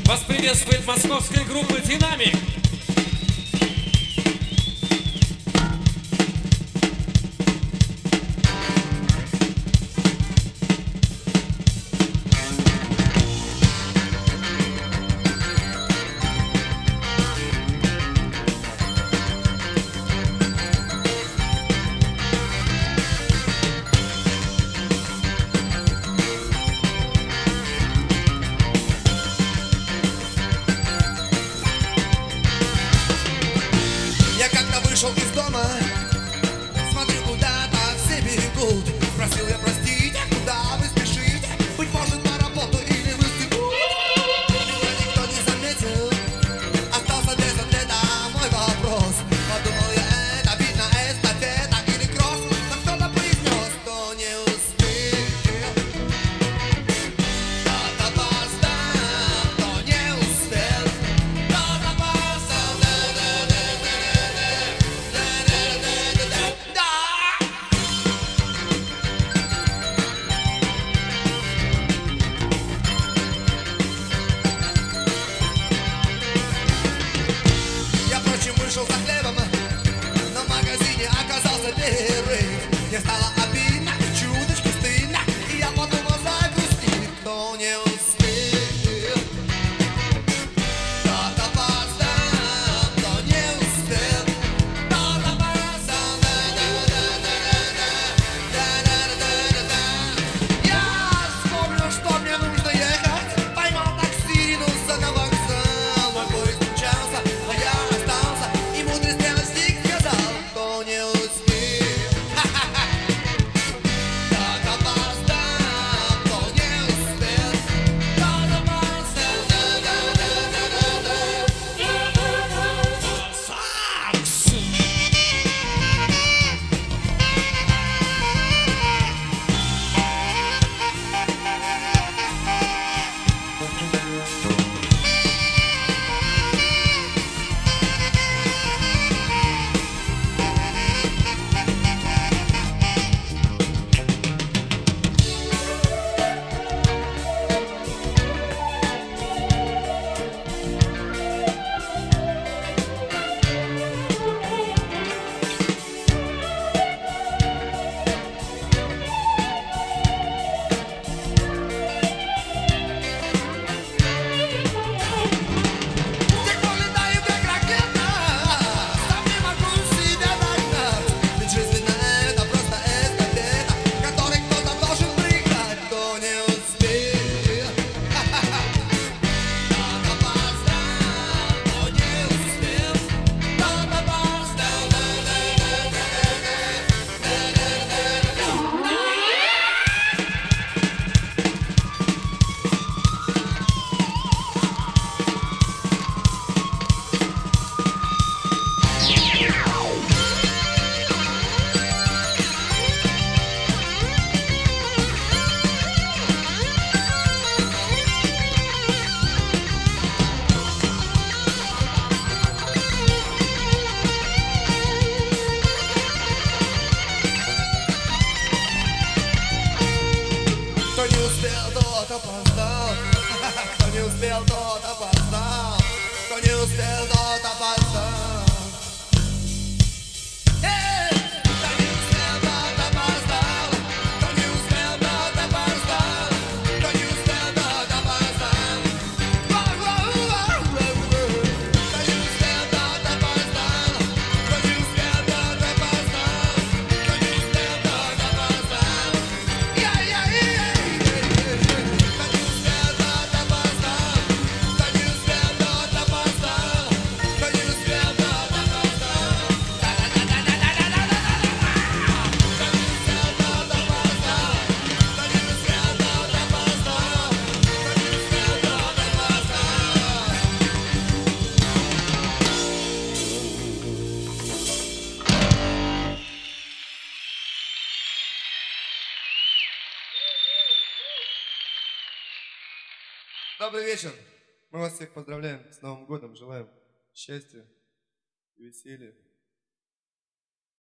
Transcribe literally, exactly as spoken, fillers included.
Вас приветствует московская группа «Динамик». Вышел из дома, смотрю, куда-то все бегут. Просил я простить, куда вы спешите? Быть может, на работу или в институт? Меня никто не заметил, остался без ответа мой вопрос. Подумал я, это видно эстафета или кросс. Но кто-то произнес, кто не успел. Кто-то опоздал, кто не успел. Кто-то опоздал, вышел за хлебом, но в магазине оказался перерыв. Мне стало обидно, чуточку стыдно, и я подумал загрустить, кто не успел. Кто-то опоздал, кто не успел. Кто-то опоздал, я вспомнил, что мне нужно ехать. Поймал такси, ринулся на вокзал. Мой поезд мчался, а я остался. И мудрый стрелочник сказал, кто не успел. Кто-то опоздал, кто не успел. Кто-то опоздал. Сакс! Кто не успел, тот опоздал. Кто не успел, тот опоздал. Кто не успел, тот опоздал. Эй! Кто не успел, тот опоздал. Кто не успел, тот опоздал. Кто не успел, тот опоздал. Кто не успел, тот опоздал. Кто не успел, тот опоздал. Кто не успел, тот опоздал. Я-я-я. Добрый вечер. Мы вас всех поздравляем с Новым годом. Желаем счастья, веселья.